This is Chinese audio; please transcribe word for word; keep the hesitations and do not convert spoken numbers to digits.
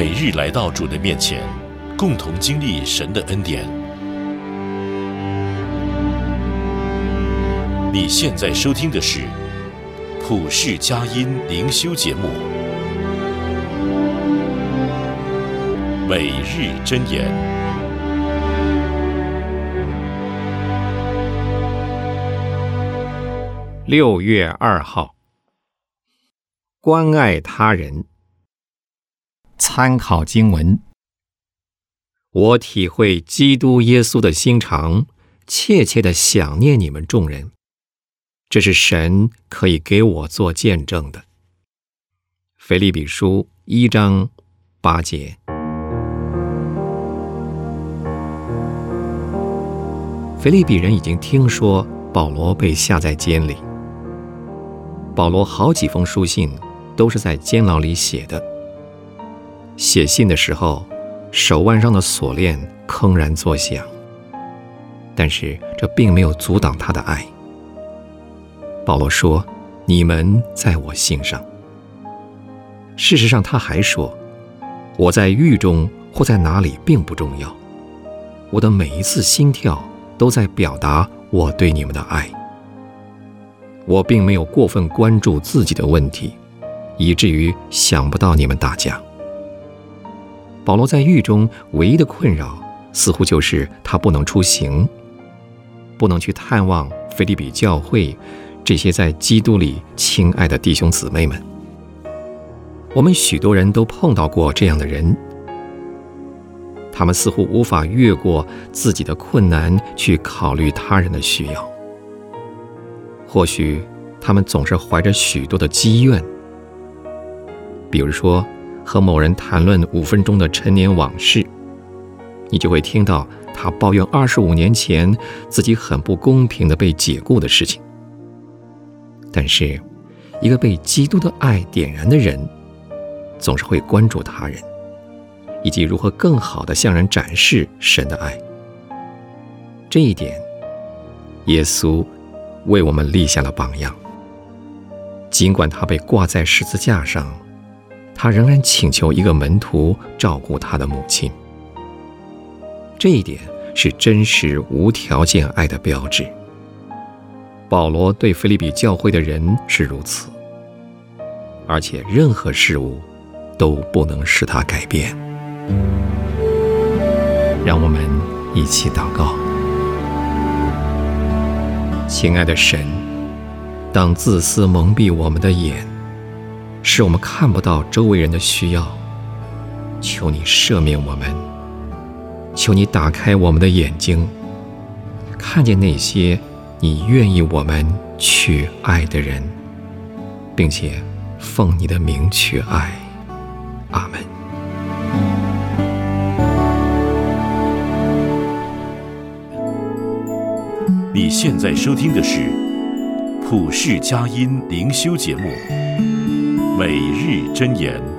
每日来到主的面前，共同经历神的恩典。你现在收听的是普世佳音灵修节目，每日箴言。 六月二号，关爱他人。参考经文：我体会基督耶稣的心肠，切切地想念你们众人，这是神可以给我做见证的。腓立比书一章八节。腓立比人已经听说保罗被下在监里，保罗好几封书信都是在监牢里写的。写信的时候，手腕上的锁链铿然作响，但是这并没有阻挡他的爱。保罗说：“你们在我心上。”事实上，他还说：“我在狱中或在哪里并不重要，我的每一次心跳都在表达我对你们的爱。我并没有过分关注自己的问题，以至于想不到你们大家。”保罗在狱中唯一的困扰，似乎就是他不能出行，不能去探望腓立比教会这些在基督里亲爱的弟兄姊妹们。我们许多人都碰到过这样的人，他们似乎无法越过自己的困难去考虑他人的需要。或许他们总是怀着许多的积怨，比如说和某人谈论五分钟的陈年往事，你就会听到他抱怨二十五年前自己很不公平的被解雇的事情。但是一个被基督的爱点燃的人，总是会关注他人，以及如何更好地向人展示神的爱。这一点，耶稣为我们立下了榜样。尽管他被挂在十字架上，他仍然请求一个门徒照顾他的母亲。这一点是真实无条件爱的标志。保罗对腓立比教会的人是如此，而且任何事物都不能使他改变。让我们一起祷告。亲爱的神，当自私蒙蔽我们的眼，使我们看不到周围人的需要，求你赦免我们，求你打开我们的眼睛，看见那些你愿意我们去爱的人，并且奉你的名去爱。阿们。 你现在收听的是普世佳音灵修节目，每日箴言。